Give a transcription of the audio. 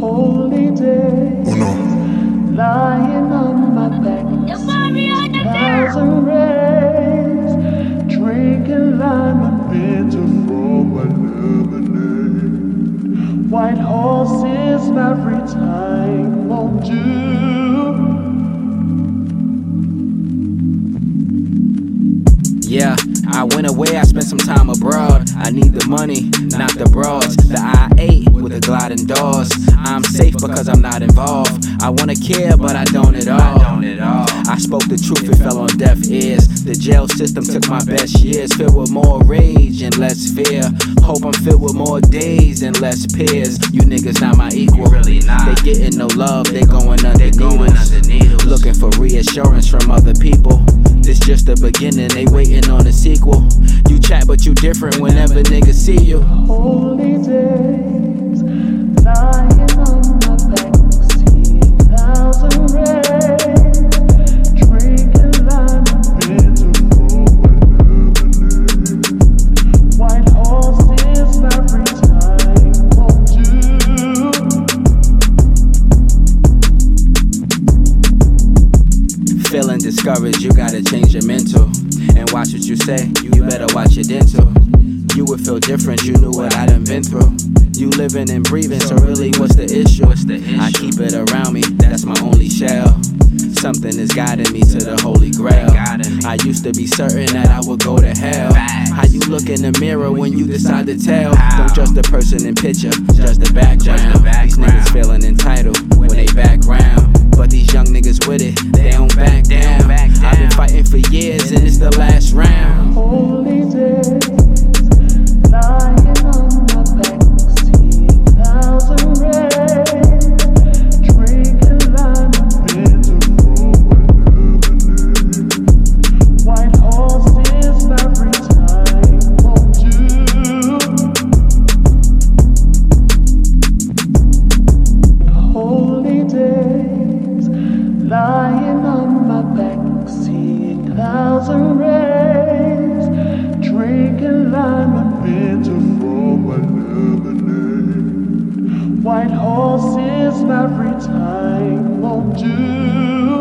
Holy days, Oh no. lying on my back, seeing thousand rays, drinking lime and bitter from my lemonade. White horses every time won't do. Yeah, I went away, I spent some time abroad. I need the money, not the broads. The I-8 with the gliding doors. I'm safe because I'm not involved. I wanna care, but I don't at all. I spoke the truth, it fell on deaf ears. The jail system took my best years, filled with more rage and less fear. Hope I'm filled with more days and less peers. You niggas not my equal. They getting no love, they going under needles. Looking for reassurance from other people. This just the beginning, they waiting on a sequel. You chat but you different whenever niggas see you. Holy days, lying on my back, seeing thousand rays, drinking lime and bitter from my lemonade. White horses every time won't do. Feeling discouraged, you gotta change your mental. And watch what you say, you better watch your dental. You would feel different, you knew what I done been through. You living and breathing, so really what's the issue? I keep it around me, that's my only shell. Something is guiding me to the holy grail. I used to be certain that I would go to hell. How you look in the mirror when you decide to tell? Don't judge the person in picture, judge the background. These niggas feeling entitled when they background. But these young niggas with it, they don't back down. I've been fighting for years and it's the last round. Holy days, lying on my back, seeing thousand rays, drinking lime and bitter from my lemonade. White horses every time won't do. Holy days, lying on my back, seeing thousand rays, drinking lime and bitter from my lemonade. White horses every time won't do.